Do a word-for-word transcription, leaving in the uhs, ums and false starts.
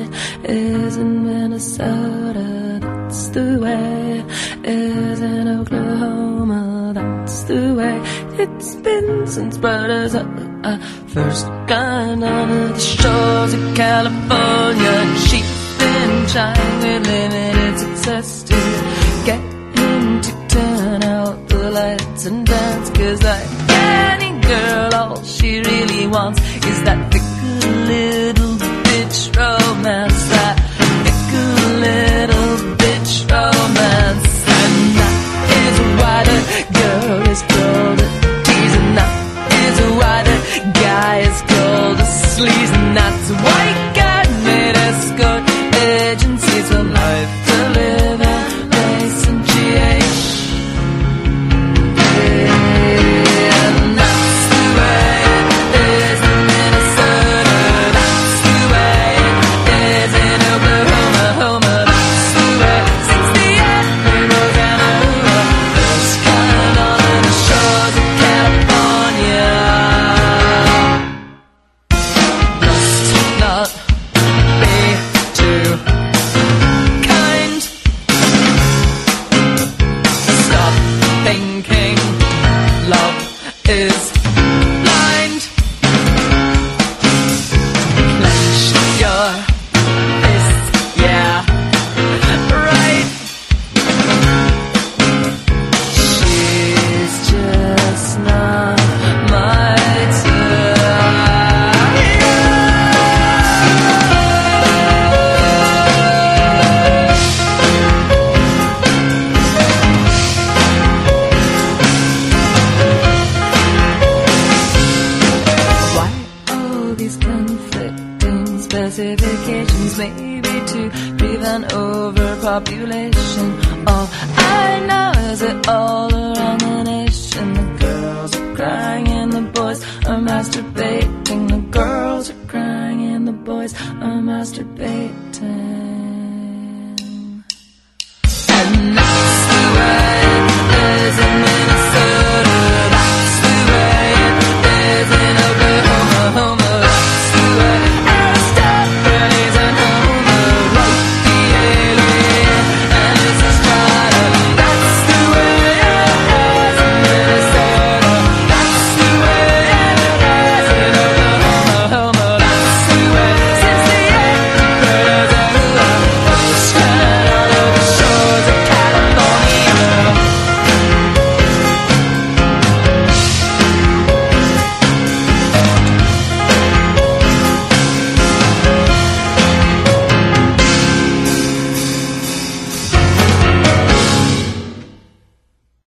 Is in Minnesota, that's the way. Is in Oklahoma, that's the way. It's been since brothers uh, uh, first got under the shores of California. She's been trying with limited success to get him to turn out the lights and dance. Cause like any girl, all she really wants is that fickle little bitch romance. That fickle little bitch romance. And that is why the girl is called a tease, and that is why the guy is called a sleaze, and that's why God made us go agencies for life to live and place and G H. And that's the way it is in Minnesota. That's the way it is in Oklahoma. Homa. That's the way since the end of Rosanna, first got on the shores of California. Must not be too kind. Stop thinking love is blind. Clench your fists, yeah, right. She's just not my Why all these conflicting specifications? Maybe to prevent overpopulation. All I know is that all around the nation, the girls are crying and the boys are masturbating. The girls are crying and the boys are masturbating.